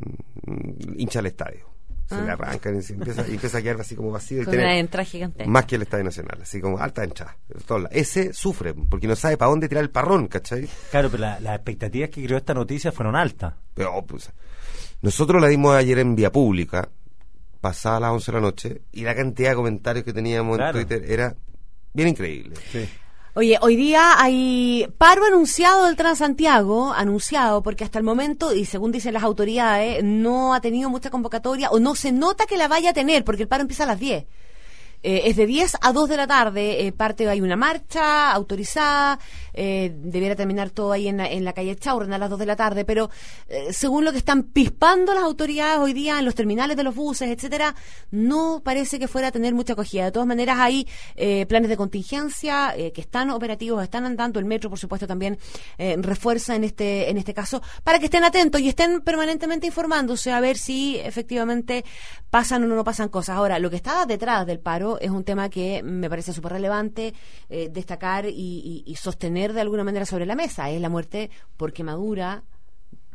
mm, hinchas al estadio. Se Ah. le arrancan y se empieza, y empieza a quedar así como vacío y Con tener una entrada gigante. más que el Estadio Nacional, así como alta hinchada. de todos lados. Ese sufre, porque no sabe para dónde tirar el parrón, ¿cachai? Claro, pero la- las expectativas que creó esta noticia fueron altas. Pero, pues, nosotros la dimos ayer en vía pública, pasada las once de la noche, y la cantidad de comentarios que teníamos Claro. en Twitter era bien increíble. Sí. Oye, hoy día hay paro anunciado del Transantiago, anunciado, porque hasta el momento, y según dicen las autoridades, no ha tenido mucha convocatoria, o no se nota que la vaya a tener, porque el paro empieza a las diez. Eh, es de diez a dos de la tarde, eh, parte hay una marcha autorizada, eh, debiera terminar todo ahí en la, en la calle Chaurren a las dos de la tarde, pero eh, según lo que están pispando las autoridades hoy día en los terminales de los buses, etcétera, no parece que fuera a tener mucha acogida. De todas maneras hay eh, planes de contingencia eh, que están operativos, están andando, el metro por supuesto también eh, refuerza en este, en este caso, para que estén atentos y estén permanentemente informándose a ver si efectivamente pasan o no, no pasan cosas. Ahora, lo que está detrás del paro es un tema que me parece súper relevante eh, destacar y, y, y sostener de alguna manera sobre la mesa. Es la muerte por quemadura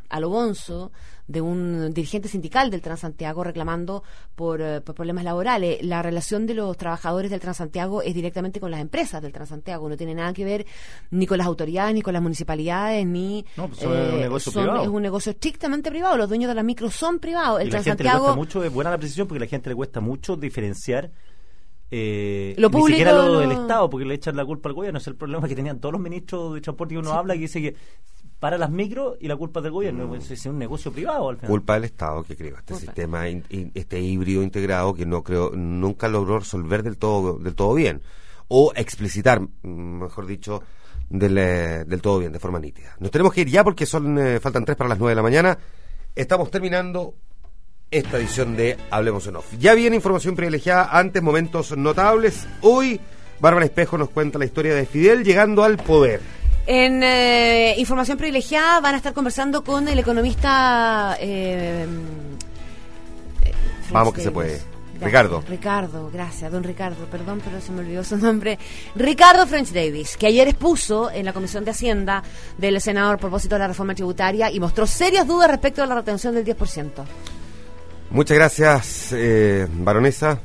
a lo bonzo de un dirigente sindical del Transantiago reclamando por, uh, por problemas laborales. La relación de los trabajadores del Transantiago es directamente con las empresas del Transantiago, no tiene nada que ver ni con las autoridades, ni con las municipalidades, ni... No, pues son eh, un negocio son, privado. Es un negocio estrictamente privado, los dueños de las micros son privados. El y la gente le cuesta mucho, es buena la precisión, porque a la gente le cuesta mucho diferenciar Eh, lo público, ni siquiera lo, lo del Estado, porque le echan la culpa al gobierno. Es el problema que tenían todos los ministros de transporte que uno sí. habla, que dice que para las micros y la culpa es del gobierno. Mm. Es, es un negocio privado al final. Culpa del Estado que creó este culpa. sistema in, in, este híbrido integrado que no creo nunca logró resolver del todo del todo bien, o explicitar, mejor dicho, del, eh, del todo bien, de forma nítida. Nos tenemos que ir ya porque son eh, faltan tres para las nueve de la mañana. Estamos terminando esta edición de Hablemos en Off. Ya viene información privilegiada, antes momentos notables. Hoy Bárbara Espejo nos cuenta la historia de Fidel llegando al poder. En eh, información privilegiada van a estar conversando con el economista eh, eh, Vamos que se puede. Gracias, Ricardo. Ricardo, gracias, don Ricardo, perdón, pero se me olvidó su nombre. Ricardo French Davis, que ayer expuso en la Comisión de Hacienda del Senado a propósito de la reforma tributaria y mostró serias dudas respecto a la retención del diez por ciento. Muchas gracias, eh, baronesa.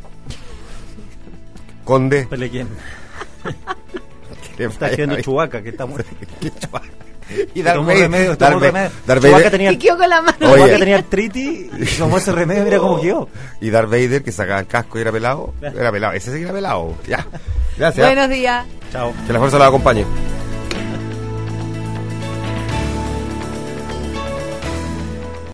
Conde. Pelequén. Está haciendo Chubaca, que está muerto. Y Darth Vader, remedio, Darth remedio. Darth Chubaca tenía, y quedó con la mano. Chubaca tenía artritis y tomó ese remedio, mira cómo quedó. Y Darth Vader, que sacaba el casco y era pelado. Era pelado, ese sí que era pelado. Ya. Gracias. Buenos días. Chao. Que la fuerza los acompañe.